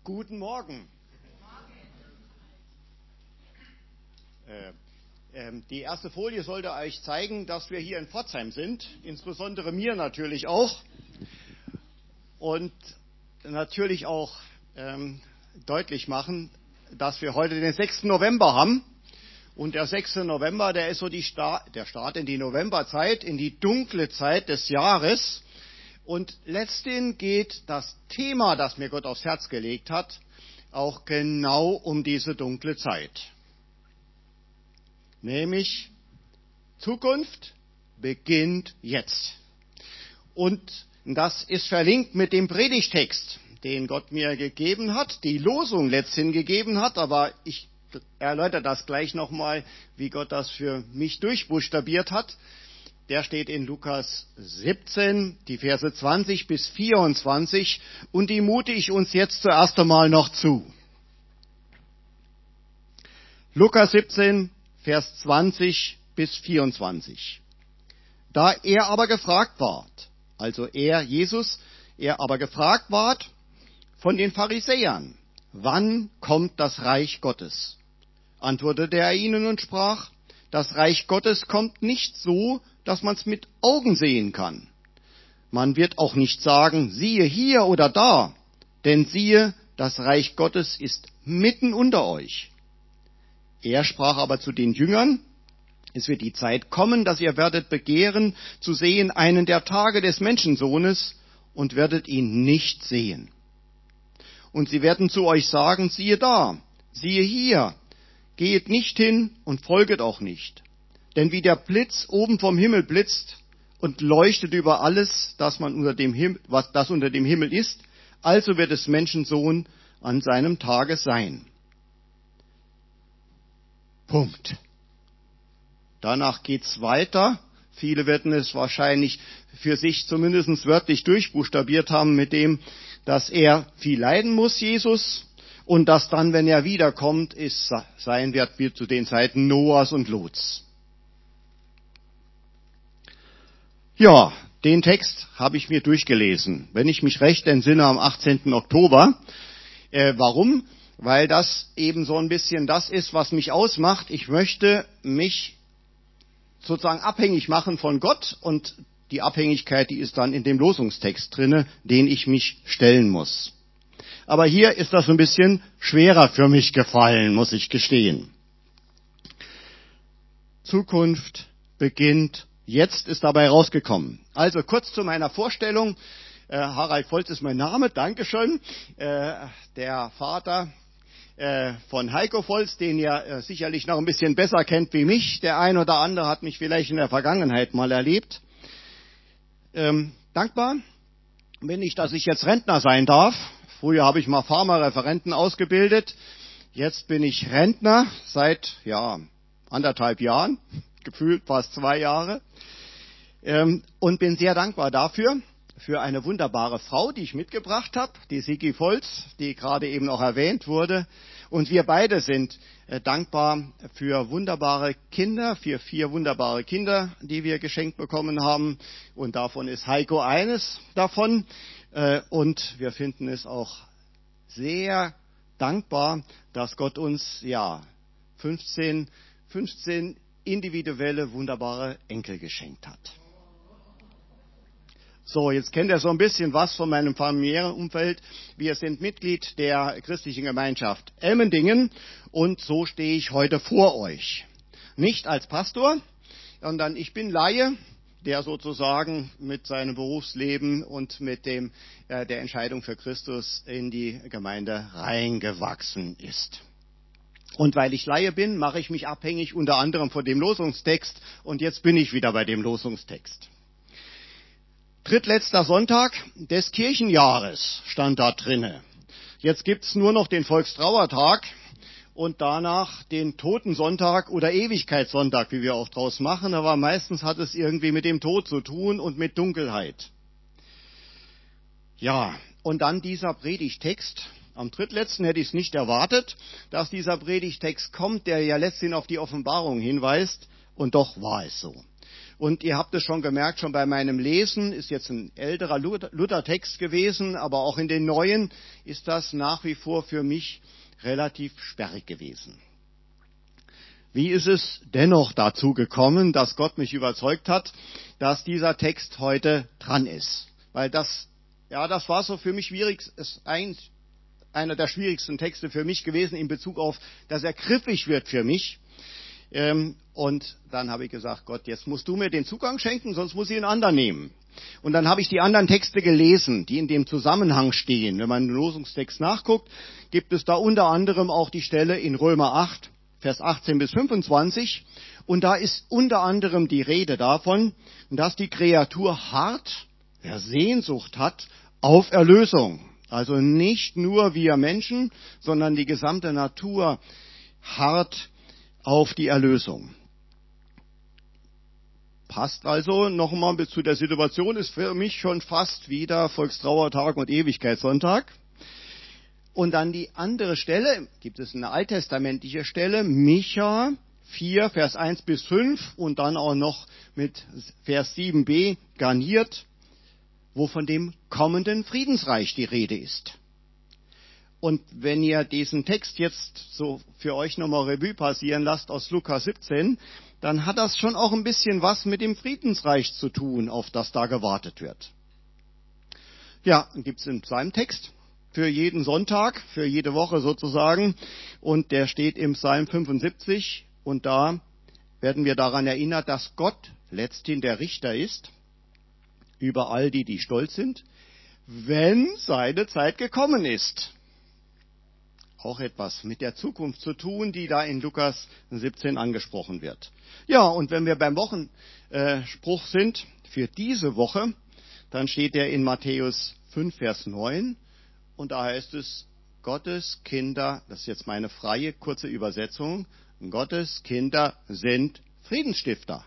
Guten Morgen. Die erste Folie sollte euch zeigen, dass wir hier in Pforzheim sind, insbesondere mir natürlich auch. Und natürlich auch deutlich machen, dass wir heute den 6. November haben. Und der 6. November, der ist so der Start in die Novemberzeit, in die dunkle Zeit des Jahres. Und letztendlich geht das Thema, das mir Gott aufs Herz gelegt hat, auch genau um diese dunkle Zeit. Nämlich Zukunft beginnt jetzt. Und das ist verlinkt mit dem Predigtext, den Gott mir gegeben hat, die Losung letzthin gegeben hat, aber ich erläutere das gleich nochmal, wie Gott das für mich durchbuchstabiert hat. Der steht in Lukas 17, die Verse 20 bis 24, und die mute ich uns jetzt zuerst einmal noch zu. Lukas 17, Vers 20 bis 24. Da er aber gefragt ward, also er, Jesus, er aber gefragt ward von den Pharisäern, wann kommt das Reich Gottes? Antwortete er ihnen und sprach, das Reich Gottes kommt nicht so, dass man es mit Augen sehen kann. Man wird auch nicht sagen, siehe hier oder da, denn siehe, das Reich Gottes ist mitten unter euch. Er sprach aber zu den Jüngern, es wird die Zeit kommen, dass ihr werdet begehren, zu sehen einen der Tage des Menschensohnes und werdet ihn nicht sehen. Und sie werden zu euch sagen, siehe da, siehe hier, gehet nicht hin und folget auch nicht. Denn wie der Blitz oben vom Himmel blitzt und leuchtet über alles, das unter dem Himmel ist, also wird des Menschensohn an seinem Tage sein. Punkt. Danach geht's weiter. Viele werden es wahrscheinlich für sich zumindest wörtlich durchbuchstabiert haben mit dem, dass er viel leiden muss, Jesus, und dass dann, wenn er wiederkommt, es sein wird wie zu den Zeiten Noahs und Lots. Ja, den Text habe ich mir durchgelesen, wenn ich mich recht entsinne, am 18. Oktober. Warum? Weil das eben so ein bisschen das ist, was mich ausmacht. Ich möchte mich sozusagen abhängig machen von Gott, und die Abhängigkeit, die ist dann in dem Losungstext drinne, den ich mich stellen muss. Aber hier ist das ein bisschen schwerer für mich gefallen, muss ich gestehen. Zukunft beginnt jetzt, ist dabei rausgekommen. Also kurz zu meiner Vorstellung. Harald Volz ist mein Name, Dankeschön. Der Vater von Heiko Volz, den ihr sicherlich noch ein bisschen besser kennt wie mich. Der ein oder andere hat mich vielleicht in der Vergangenheit mal erlebt. Dankbar bin ich, dass ich jetzt Rentner sein darf. Früher habe ich mal Pharmareferenten ausgebildet. Jetzt bin ich Rentner seit 1,5 Jahren, gefühlt fast 2 Jahre. Und bin sehr dankbar dafür, für eine wunderbare Frau, die ich mitgebracht habe, die Sigi Volz, die gerade eben auch erwähnt wurde. Und wir beide sind dankbar für wunderbare Kinder, für 4 wunderbare Kinder, die wir geschenkt bekommen haben. Und davon ist Heiko eines davon. Und wir finden es auch sehr dankbar, dass Gott uns 15 individuelle, wunderbare Enkel geschenkt hat. So, jetzt kennt ihr so ein bisschen was von meinem familiären Umfeld. Wir sind Mitglied der christlichen Gemeinschaft Ellmendingen und so stehe ich heute vor euch. Nicht als Pastor, sondern ich bin Laie, der sozusagen mit seinem Berufsleben und mit der Entscheidung für Christus in die Gemeinde reingewachsen ist. Und weil ich Laie bin, mache ich mich abhängig unter anderem von dem Losungstext, und jetzt bin ich wieder bei dem Losungstext. Drittletzter Sonntag des Kirchenjahres stand da drinne. Jetzt gibt's nur noch den Volkstrauertag und danach den Totensonntag oder Ewigkeitssonntag, wie wir auch draus machen, aber meistens hat es irgendwie mit dem Tod zu tun und mit Dunkelheit. Ja, und dann dieser Predigtext. Am drittletzten hätte ich es nicht erwartet, dass dieser Predigtext kommt, der ja letztendlich auf die Offenbarung hinweist, und doch war es so. Und ihr habt es schon gemerkt, schon bei meinem Lesen, ist jetzt ein älterer Luthertext gewesen, aber auch in den neuen ist das nach wie vor für mich relativ sperrig gewesen. Wie ist es dennoch dazu gekommen, dass Gott mich überzeugt hat, dass dieser Text heute dran ist? Weil das war so für mich schwierig, ist einer der schwierigsten Texte für mich gewesen in Bezug auf, dass er griffig wird für mich. Und dann habe ich gesagt, Gott, jetzt musst du mir den Zugang schenken, sonst muss ich einen anderen nehmen. Und dann habe ich die anderen Texte gelesen, die in dem Zusammenhang stehen. Wenn man den Losungstext nachguckt, gibt es da unter anderem auch die Stelle in Römer 8, Vers 18 bis 25. Und da ist unter anderem die Rede davon, dass die Kreatur hart, Sehnsucht hat auf Erlösung. Also nicht nur wir Menschen, sondern die gesamte Natur hart auf die Erlösung. Passt also nochmal zu der Situation, ist für mich schon fast wieder Volkstrauertag und Ewigkeitssonntag. Und dann die andere Stelle, gibt es eine alttestamentliche Stelle, Micha 4, Vers 1 bis 5 und dann auch noch mit Vers 7b garniert, wo von dem kommenden Friedensreich die Rede ist. Und wenn ihr diesen Text jetzt so für euch nochmal Revue passieren lasst aus Lukas 17, dann hat das schon auch ein bisschen was mit dem Friedensreich zu tun, auf das da gewartet wird. Ja, dann gibt es in seinem Text für jeden Sonntag, für jede Woche sozusagen, und der steht im Psalm 75 und da werden wir daran erinnert, dass Gott letzthin der Richter ist über all die, die stolz sind, wenn seine Zeit gekommen ist. Auch etwas mit der Zukunft zu tun, die da in Lukas 17 angesprochen wird. Ja, und wenn wir beim Wochenspruch sind für diese Woche, dann steht er in Matthäus 5, Vers 9 und da heißt es, Gottes Kinder, das ist jetzt meine freie, kurze Übersetzung, Gottes Kinder sind Friedensstifter.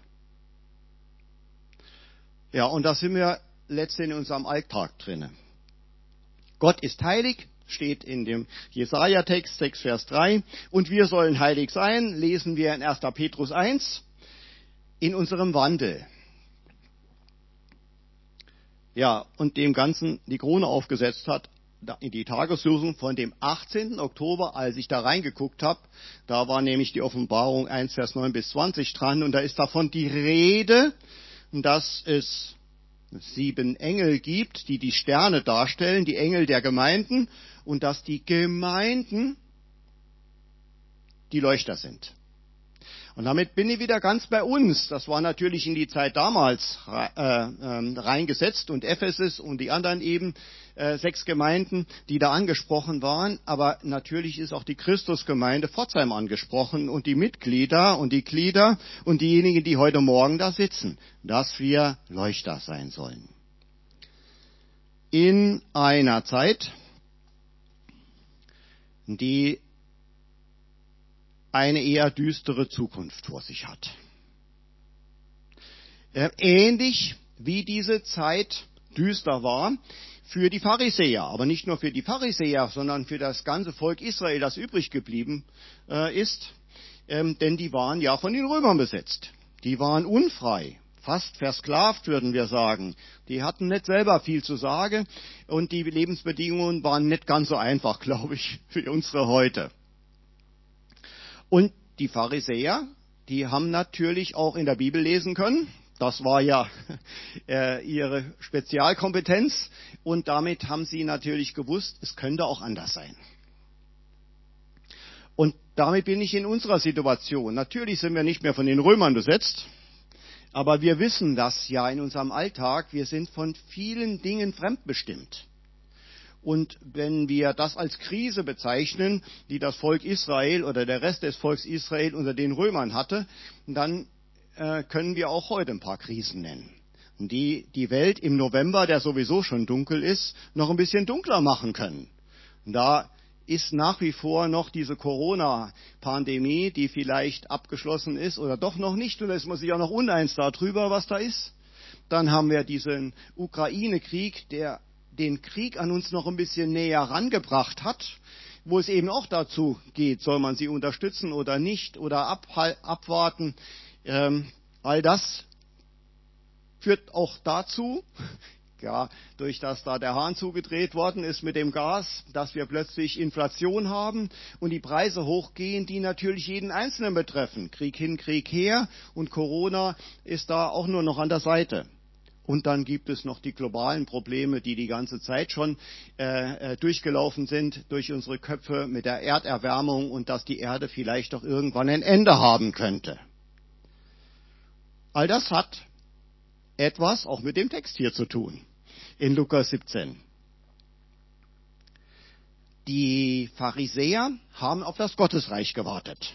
Ja, und da sind wir letztendlich in unserem Alltag drinne. Gott ist heilig, steht in dem Jesaja-Text 6, Vers 3. Und wir sollen heilig sein, lesen wir in 1. Petrus 1, in unserem Wandel. Ja, und dem Ganzen die Krone aufgesetzt hat, in die Tageslosung von dem 18. Oktober, als ich da reingeguckt habe. Da war nämlich die Offenbarung 1, Vers 9 bis 20 dran. Und da ist davon die Rede, dass es 7 Engel gibt, die die Sterne darstellen, die Engel der Gemeinden, und dass die Gemeinden die Leuchter sind. Und damit bin ich wieder ganz bei uns. Das war natürlich in die Zeit damals reingesetzt und Ephesus und die anderen eben 6 Gemeinden, die da angesprochen waren. Aber natürlich ist auch die Christusgemeinde Pforzheim angesprochen und die Mitglieder und die Glieder und diejenigen, die heute Morgen da sitzen, dass wir Leuchter sein sollen. In einer Zeit, die eine eher düstere Zukunft vor sich hat. Ähnlich wie diese Zeit düster war für die Pharisäer, aber nicht nur für die Pharisäer, sondern für das ganze Volk Israel, das übrig geblieben ist, denn die waren ja von den Römern besetzt. Die waren unfrei, fast versklavt, würden wir sagen. Die hatten nicht selber viel zu sagen und die Lebensbedingungen waren nicht ganz so einfach, glaube ich, für unsere heute. Und die Pharisäer, die haben natürlich auch in der Bibel lesen können. Das war ja ihre Spezialkompetenz. Und damit haben sie natürlich gewusst, es könnte auch anders sein. Und damit bin ich in unserer Situation. Natürlich sind wir nicht mehr von den Römern besetzt. Aber wir wissen das ja in unserem Alltag. Wir sind von vielen Dingen fremdbestimmt. Und wenn wir das als Krise bezeichnen, die das Volk Israel oder der Rest des Volks Israel unter den Römern hatte, dann können wir auch heute ein paar Krisen nennen, die die Welt im November, der sowieso schon dunkel ist, noch ein bisschen dunkler machen können. Und da ist nach wie vor noch diese Corona-Pandemie, die vielleicht abgeschlossen ist oder doch noch nicht. Und da ist man sich auch noch uneins darüber, was da ist. Dann haben wir diesen Ukraine-Krieg, der den Krieg an uns noch ein bisschen näher rangebracht hat, wo es eben auch dazu geht, soll man sie unterstützen oder nicht oder abwarten. All das führt auch dazu, ja, durch dass da der Hahn zugedreht worden ist mit dem Gas, dass wir plötzlich Inflation haben und die Preise hochgehen, die natürlich jeden Einzelnen betreffen. Krieg hin, Krieg her und Corona ist da auch nur noch an der Seite. Und dann gibt es noch die globalen Probleme, die ganze Zeit schon durchgelaufen sind durch unsere Köpfe mit der Erderwärmung und dass die Erde vielleicht doch irgendwann ein Ende haben könnte. All das hat etwas auch mit dem Text hier zu tun, in Lukas 17. Die Pharisäer haben auf das Gottesreich gewartet.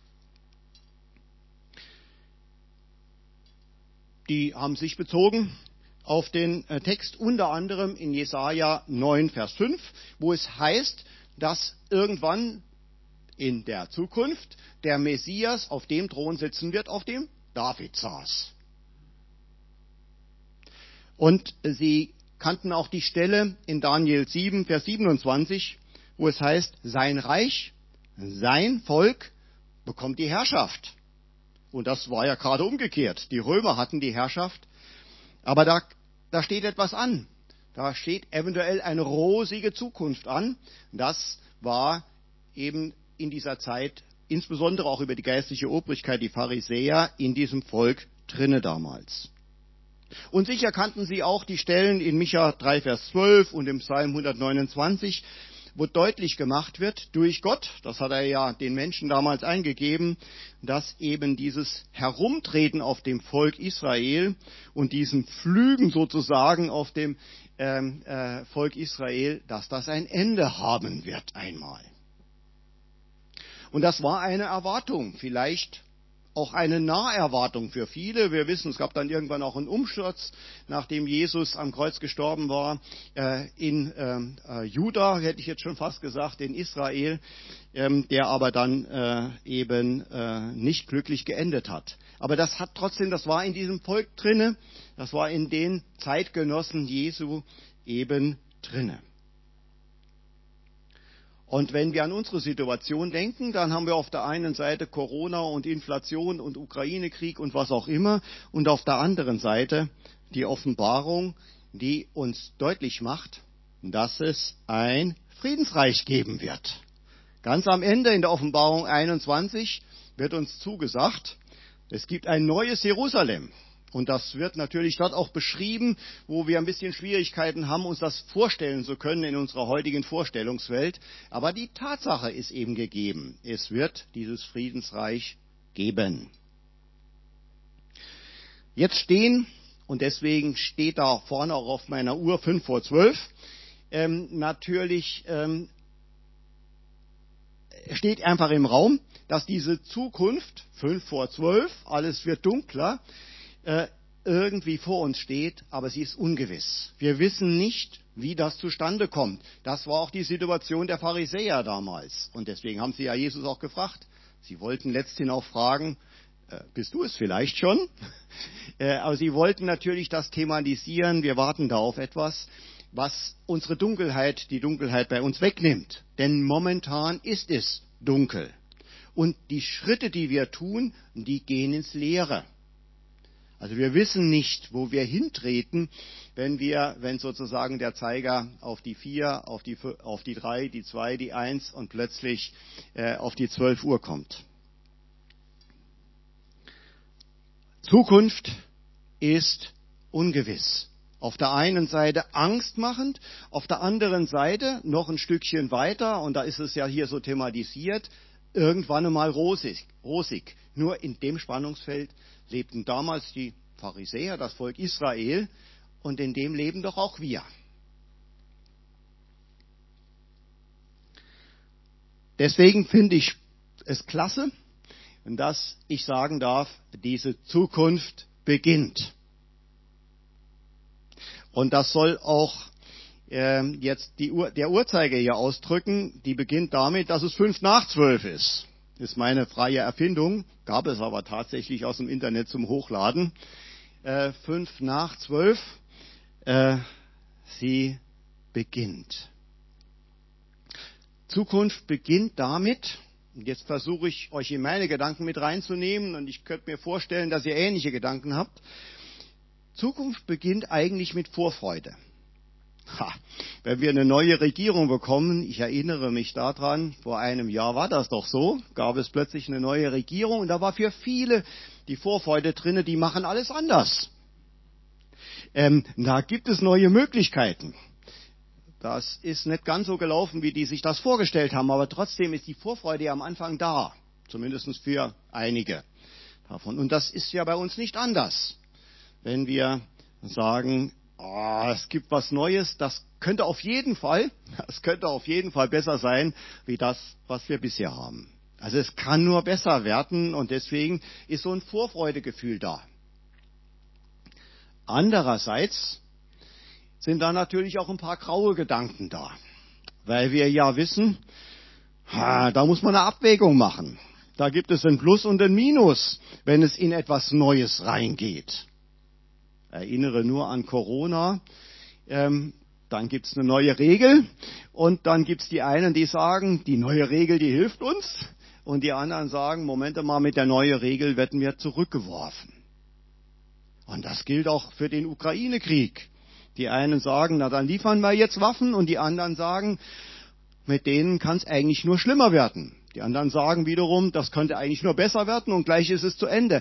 Die haben sich bezogen auf den Text unter anderem in Jesaja 9, Vers 5, wo es heißt, dass irgendwann in der Zukunft der Messias auf dem Thron sitzen wird, auf dem David saß. Und sie kannten auch die Stelle in Daniel 7, Vers 27, wo es heißt, sein Reich, sein Volk bekommt die Herrschaft. Und das war ja gerade umgekehrt. Die Römer hatten die Herrschaft. Aber da steht etwas an. Da steht eventuell eine rosige Zukunft an. Das war eben in dieser Zeit, insbesondere auch über die geistliche Obrigkeit, die Pharisäer, in diesem Volk drinne damals. Und sicher kannten sie auch die Stellen in Micha 3, Vers 12 und im Psalm 129, wo deutlich gemacht wird, durch Gott, das hat er ja den Menschen damals eingegeben, dass eben dieses Herumtreten auf dem Volk Israel und diesen Flügen sozusagen auf dem Volk Israel, dass das ein Ende haben wird einmal. Und das war eine Erwartung, vielleicht auch eine Naherwartung für viele. Wir wissen, es gab dann irgendwann auch einen Umsturz, nachdem Jesus am Kreuz gestorben war, in Juda, hätte ich jetzt schon fast gesagt, in Israel, der aber dann eben nicht glücklich geendet hat. Aber das war in diesem Volk drinne, das war in den Zeitgenossen Jesu eben drinne. Und wenn wir an unsere Situation denken, dann haben wir auf der einen Seite Corona und Inflation und Ukraine-Krieg und was auch immer und auf der anderen Seite die Offenbarung, die uns deutlich macht, dass es ein Friedensreich geben wird. Ganz am Ende in der Offenbarung 21 wird uns zugesagt, es gibt ein neues Jerusalem. Und das wird natürlich dort auch beschrieben, wo wir ein bisschen Schwierigkeiten haben, uns das vorstellen zu können in unserer heutigen Vorstellungswelt. Aber die Tatsache ist eben gegeben. Es wird dieses Friedensreich geben. Jetzt stehen, und deswegen steht da vorne auch auf meiner Uhr 5 vor 12, steht einfach im Raum, dass diese Zukunft, 5 vor 12, alles wird dunkler, irgendwie vor uns steht, aber sie ist ungewiss. Wir wissen nicht, wie das zustande kommt. Das war auch die Situation der Pharisäer damals. Und deswegen haben sie ja Jesus auch gefragt. Sie wollten letzthin auch fragen, bist du es vielleicht schon? Aber sie wollten natürlich das thematisieren. Wir warten da auf etwas, was unsere Dunkelheit, die Dunkelheit bei uns wegnimmt. Denn momentan ist es dunkel. Und die Schritte, die wir tun, die gehen ins Leere. Also wir wissen nicht, wo wir hintreten, wenn sozusagen der Zeiger auf die 4, auf die 3, die 2, die 1 und plötzlich auf die 12 Uhr kommt. Zukunft ist ungewiss. Auf der einen Seite angstmachend, auf der anderen Seite noch ein Stückchen weiter, und da ist es ja hier so thematisiert, irgendwann einmal rosig. Nur in dem Spannungsfeld lebten damals die Pharisäer, das Volk Israel, und in dem leben doch auch wir. Deswegen finde ich es klasse, dass ich sagen darf, diese Zukunft beginnt. Und das soll auch jetzt der Uhrzeiger hier ausdrücken, die beginnt damit, dass es 5 nach 12 ist. Das ist meine freie Erfindung, gab es aber tatsächlich aus dem Internet zum Hochladen. 5 nach 12, sie beginnt. Zukunft beginnt damit, und jetzt versuche ich euch in meine Gedanken mit reinzunehmen, und ich könnte mir vorstellen, dass ihr ähnliche Gedanken habt. Zukunft beginnt eigentlich mit Vorfreude. Wenn wir eine neue Regierung bekommen, ich erinnere mich daran, vor einem Jahr war das doch so, gab es plötzlich eine neue Regierung und da war für viele die Vorfreude drinne, die machen alles anders. Da gibt es neue Möglichkeiten. Das ist nicht ganz so gelaufen, wie die sich das vorgestellt haben, aber trotzdem ist die Vorfreude ja am Anfang da, zumindest für einige davon. Und das ist ja bei uns nicht anders. Wenn wir sagen, es gibt was Neues, das könnte auf jeden Fall besser sein, wie das, was wir bisher haben. Also es kann nur besser werden und deswegen ist so ein Vorfreudegefühl da. Andererseits sind da natürlich auch ein paar graue Gedanken da, weil wir ja wissen, da muss man eine Abwägung machen. Da gibt es ein Plus und ein Minus, wenn es in etwas Neues reingeht. Erinnere nur an Corona, dann gibt es eine neue Regel und dann gibt es die einen, die sagen, die neue Regel, die hilft uns und die anderen sagen, Moment mal, mit der neuen Regel werden wir zurückgeworfen. Und das gilt auch für den Ukraine-Krieg. Die einen sagen, na dann liefern wir jetzt Waffen und die anderen sagen, mit denen kann es eigentlich nur schlimmer werden. Die anderen sagen wiederum, das könnte eigentlich nur besser werden und gleich ist es zu Ende.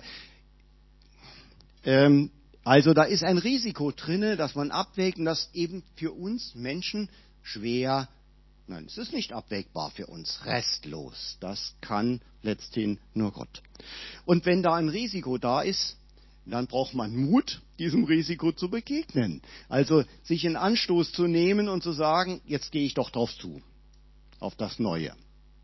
Also da ist ein Risiko drinne, dass man abwägt und das eben für uns Menschen schwer, nein, es ist nicht abwägbar für uns, restlos. Das kann letzthin nur Gott. Und wenn da ein Risiko da ist, dann braucht man Mut, diesem Risiko zu begegnen. Also sich einen Anstoß zu nehmen und zu sagen, jetzt gehe ich doch drauf zu, auf das Neue.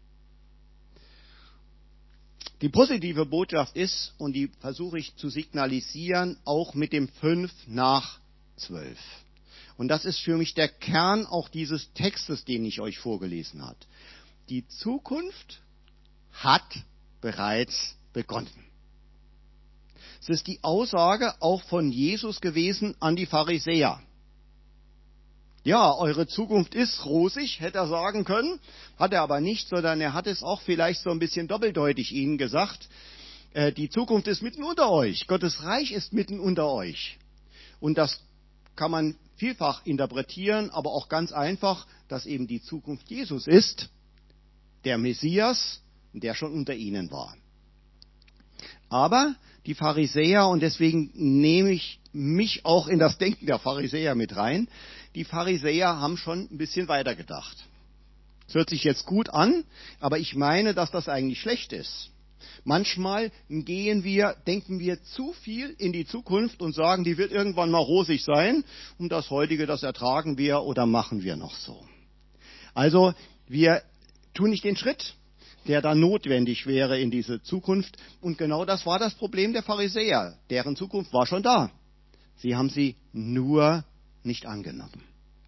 Die positive Botschaft ist, und die versuche ich zu signalisieren, auch mit dem 5 nach 12. Und das ist für mich der Kern auch dieses Textes, den ich euch vorgelesen habe. Die Zukunft hat bereits begonnen. Es ist die Aussage auch von Jesus gewesen an die Pharisäer. Ja, eure Zukunft ist rosig, hätte er sagen können, hat er aber nicht, sondern er hat es auch vielleicht so ein bisschen doppeldeutig ihnen gesagt. Die Zukunft ist mitten unter euch, Gottes Reich ist mitten unter euch. Und das kann man vielfach interpretieren, aber auch ganz einfach, dass eben die Zukunft Jesus ist, der Messias, der schon unter ihnen war. Aber die Pharisäer, und deswegen nehme ich mich auch in das Denken der Pharisäer mit rein, die Pharisäer haben schon ein bisschen weiter gedacht. Es hört sich jetzt gut an, aber ich meine, dass das eigentlich schlecht ist. Manchmal denken wir zu viel in die Zukunft und sagen, die wird irgendwann mal rosig sein und das Heutige, das ertragen wir oder machen wir noch so. Also wir tun nicht den Schritt, der da notwendig wäre in diese Zukunft. Und genau das war das Problem der Pharisäer. Deren Zukunft war schon da. Sie haben sie nur nicht angenommen.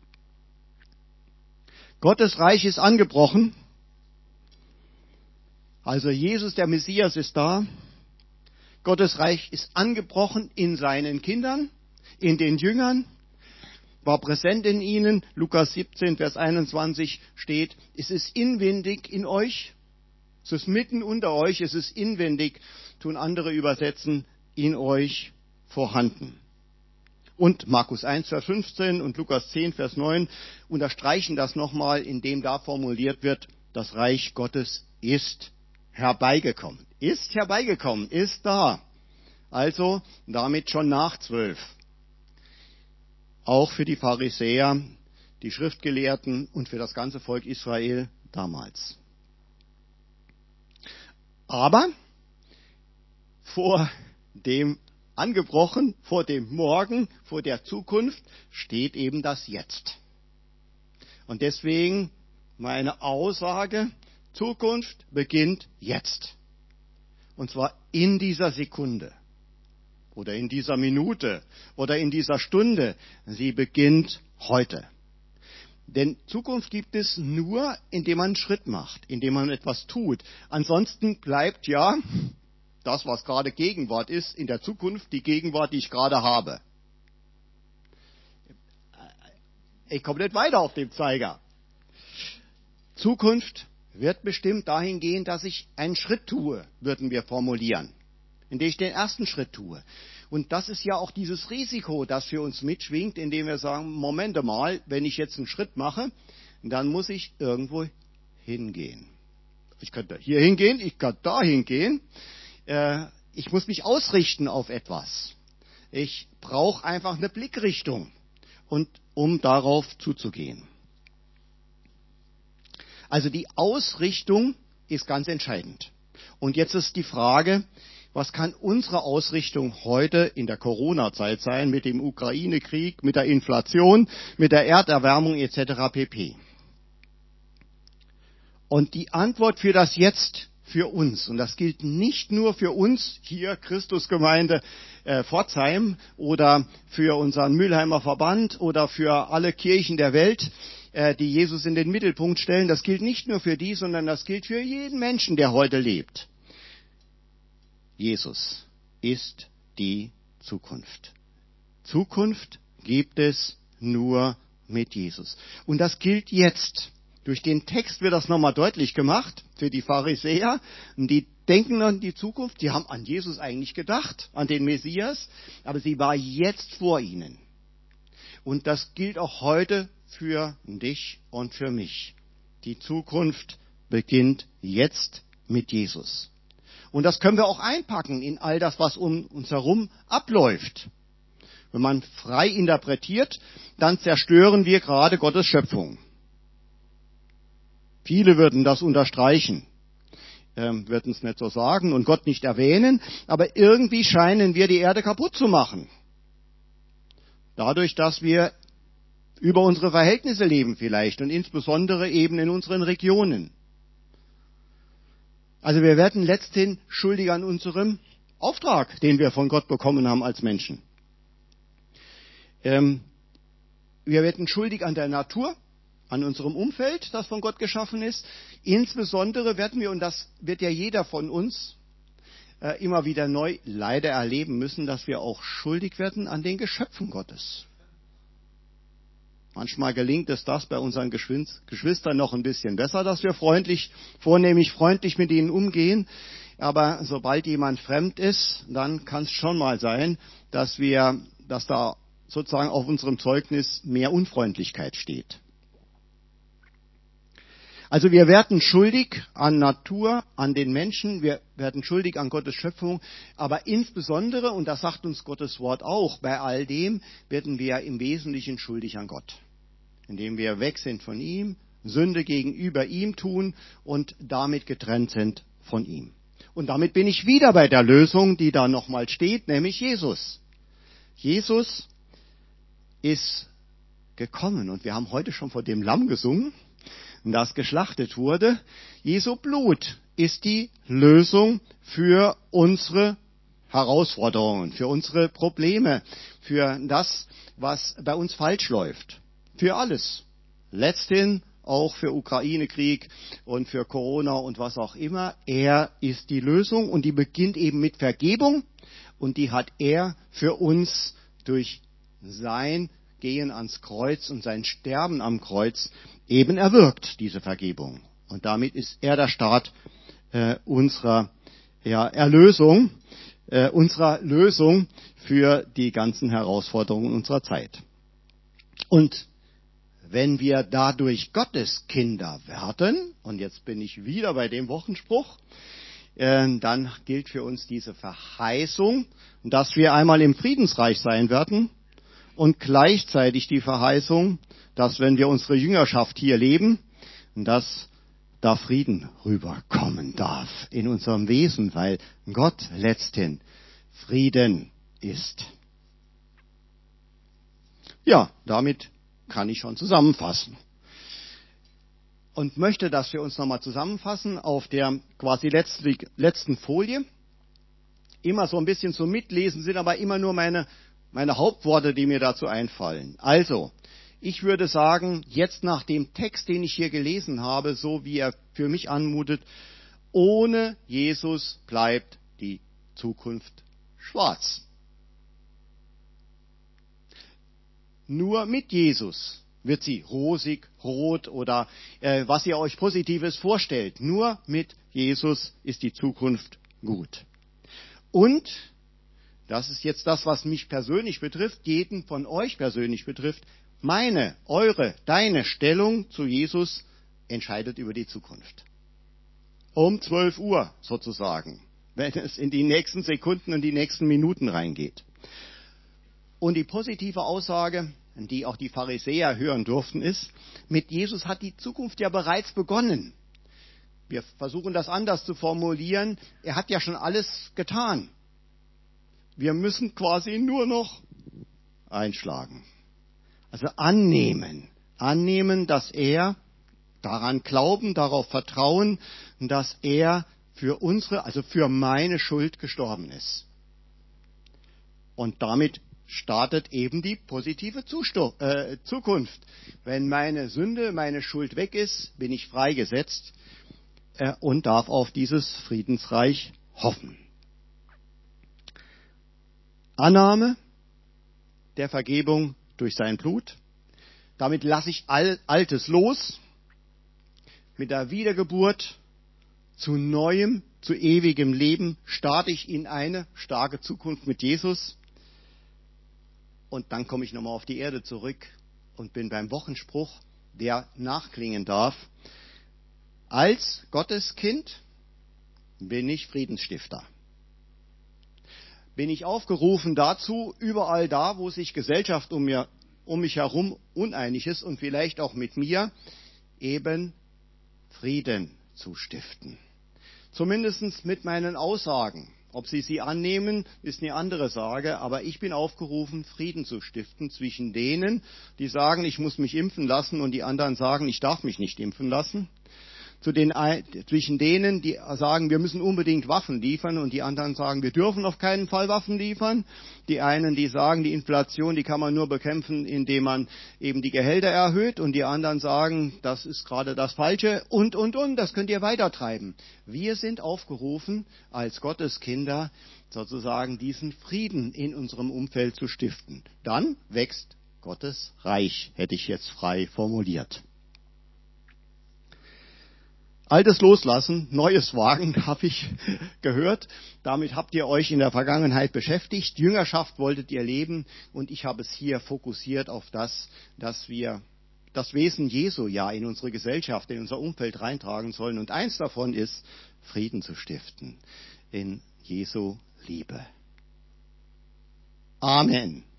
Gottes Reich ist angebrochen. Also Jesus, der Messias, ist da. Gottes Reich ist angebrochen in seinen Kindern, in den Jüngern, war präsent in ihnen. Lukas 17, Vers 21 steht, es ist inwendig in euch. Es ist mitten unter euch, es ist inwendig, tun andere übersetzen, in euch vorhanden. Und Markus 1, Vers 15 und Lukas 10, Vers 9 unterstreichen das nochmal, indem da formuliert wird, das Reich Gottes ist herbeigekommen. Ist herbeigekommen, ist da. Also damit schon nach 12. Auch für die Pharisäer, die Schriftgelehrten und für das ganze Volk Israel damals. Aber vor dem angebrochen, vor dem Morgen, vor der Zukunft steht eben das Jetzt. Und deswegen meine Aussage, Zukunft beginnt jetzt. Und zwar in dieser Sekunde oder in dieser Minute oder in dieser Stunde. Sie beginnt heute. Denn Zukunft gibt es nur, indem man einen Schritt macht, indem man etwas tut. Ansonsten bleibt ja das, was gerade Gegenwart ist, in der Zukunft die Gegenwart, die ich gerade habe. Ich komme nicht weiter auf dem Zeiger. Zukunft wird bestimmt dahingehend, dass ich einen Schritt tue, würden wir formulieren. Indem ich den ersten Schritt tue. Und das ist ja auch dieses Risiko, das für uns mitschwingt, indem wir sagen, Moment mal, wenn ich jetzt einen Schritt mache, dann muss ich irgendwo hingehen. Ich könnte hier hingehen, ich kann da hingehen. Ich muss mich ausrichten auf etwas. Ich brauche einfach eine Blickrichtung, um darauf zuzugehen. Also die Ausrichtung ist ganz entscheidend. Und jetzt ist die Frage, was kann unsere Ausrichtung heute in der Corona-Zeit sein, mit dem Ukraine-Krieg, mit der Inflation, mit der Erderwärmung etc. pp. Und die Antwort für das Jetzt, für uns, und das gilt nicht nur für uns, hier Christusgemeinde Pforzheim oder für unseren Mülheimer Verband oder für alle Kirchen der Welt, die Jesus in den Mittelpunkt stellen, das gilt nicht nur für die, sondern das gilt für jeden Menschen, der heute lebt. Jesus ist die Zukunft. Zukunft gibt es nur mit Jesus. Und das gilt jetzt. Durch den Text wird das nochmal deutlich gemacht für die Pharisäer. Und die denken an die Zukunft, die haben an Jesus eigentlich gedacht, an den Messias, aber sie war jetzt vor ihnen. Und das gilt auch heute für dich und für mich. Die Zukunft beginnt jetzt mit Jesus. Und das können wir auch einpacken in all das, was um uns herum abläuft. Wenn man frei interpretiert, dann zerstören wir gerade Gottes Schöpfung. Viele würden das unterstreichen, würden es nicht so sagen und Gott nicht erwähnen, aber irgendwie scheinen wir die Erde kaputt zu machen. Dadurch, dass wir über unsere Verhältnisse leben vielleicht und insbesondere eben in unseren Regionen. Also wir werden letzthin schuldig an unserem Auftrag, den wir von Gott bekommen haben als Menschen. Wir werden schuldig an der Natur, an unserem Umfeld, das von Gott geschaffen ist. Insbesondere werden wir, und das wird ja jeder von uns immer wieder neu leider erleben müssen, dass wir auch schuldig werden an den Geschöpfen Gottes. Manchmal gelingt es das bei unseren Geschwistern noch ein bisschen besser, dass wir vornehmlich freundlich mit ihnen umgehen. Aber sobald jemand fremd ist, dann kann es schon mal sein, dass da sozusagen auf unserem Zeugnis mehr Unfreundlichkeit steht. Also wir werden schuldig an Natur, an den Menschen, wir werden schuldig an Gottes Schöpfung, aber insbesondere, und das sagt uns Gottes Wort auch, bei all dem werden wir im Wesentlichen schuldig an Gott, indem wir weg sind von ihm, Sünde gegenüber ihm tun und damit getrennt sind von ihm. Und damit bin ich wieder bei der Lösung, die da nochmal steht, nämlich Jesus. Jesus ist gekommen und wir haben heute schon vor dem Lamm gesungen, das geschlachtet wurde. Jesu Blut ist die Lösung für unsere Herausforderungen, für unsere Probleme, für das, was bei uns falsch läuft. Für alles. Letzthin auch für Ukraine-Krieg und für Corona und was auch immer. Er ist die Lösung und die beginnt eben mit Vergebung und die hat er für uns durch sein Gehen ans Kreuz und sein Sterben am Kreuz eben erwirkt, diese Vergebung. Und damit ist er der Start unserer Erlösung, unserer Lösung für die ganzen Herausforderungen unserer Zeit. Und wenn wir dadurch Gottes Kinder werden, und jetzt bin ich wieder bei dem Wochenspruch, dann gilt für uns diese Verheißung, dass wir einmal im Friedensreich sein werden, und gleichzeitig die Verheißung, dass wenn wir unsere Jüngerschaft hier leben, dass da Frieden rüberkommen darf in unserem Wesen, weil Gott letzthin Frieden ist. Ja, damit kann ich schon zusammenfassen. Und möchte, dass wir uns nochmal zusammenfassen auf der quasi letzten Folie. Immer so ein bisschen zum Mitlesen sind aber immer nur meine Hauptworte, die mir dazu einfallen. Also, ich würde sagen, jetzt nach dem Text, den ich hier gelesen habe, so wie er für mich anmutet, ohne Jesus bleibt die Zukunft schwarz. Nur mit Jesus wird sie rosig, rot oder was ihr euch Positives vorstellt. Nur mit Jesus ist die Zukunft gut. Und das ist jetzt das, was mich persönlich betrifft, jeden von euch persönlich betrifft, meine, eure, deine Stellung zu Jesus entscheidet über die Zukunft. Um 12 Uhr sozusagen, wenn es in die nächsten Sekunden und die nächsten Minuten reingeht. Und die positive Aussage, die auch die Pharisäer hören durften, ist, mit Jesus hat die Zukunft ja bereits begonnen. Wir versuchen das anders zu formulieren. Er hat ja schon alles getan. Wir müssen quasi nur noch einschlagen. Also annehmen. Annehmen, dass er, daran glauben, darauf vertrauen, dass er für unsere, also für meine Schuld gestorben ist. Und damit startet eben die positive Zukunft. Wenn meine Sünde, meine Schuld weg ist, bin ich freigesetzt und darf auf dieses Friedensreich hoffen. Annahme der Vergebung durch sein Blut. Damit lasse ich Altes los. Mit der Wiedergeburt zu neuem, zu ewigem Leben starte ich in eine starke Zukunft mit Jesus. Und dann komme ich nochmal auf die Erde zurück und bin beim Wochenspruch, der nachklingen darf. Als Gotteskind bin ich Friedensstifter. Bin ich aufgerufen dazu, überall da, wo sich Gesellschaft um mich herum uneinig ist und vielleicht auch mit mir, eben Frieden zu stiften. Zumindest mit meinen Aussagen. Ob sie annehmen, ist eine andere Sache, aber ich bin aufgerufen, Frieden zu stiften zwischen denen, die sagen, ich muss mich impfen lassen und die anderen sagen, ich darf mich nicht impfen lassen. Zwischen denen, die sagen, wir müssen unbedingt Waffen liefern und die anderen sagen, wir dürfen auf keinen Fall Waffen liefern. Die einen, die sagen, die Inflation, die kann man nur bekämpfen, indem man eben die Gehälter erhöht und die anderen sagen, das ist gerade das Falsche und, das könnt ihr weitertreiben. Wir sind aufgerufen, als Gotteskinder sozusagen diesen Frieden in unserem Umfeld zu stiften. Dann wächst Gottes Reich, hätte ich jetzt frei formuliert. Altes loslassen, Neues wagen, habe ich gehört. Damit habt ihr euch in der Vergangenheit beschäftigt. Jüngerschaft wolltet ihr leben und ich habe es hier fokussiert auf das, dass wir das Wesen Jesu ja in unsere Gesellschaft, in unser Umfeld reintragen sollen. Und eins davon ist, Frieden zu stiften in Jesu Liebe. Amen.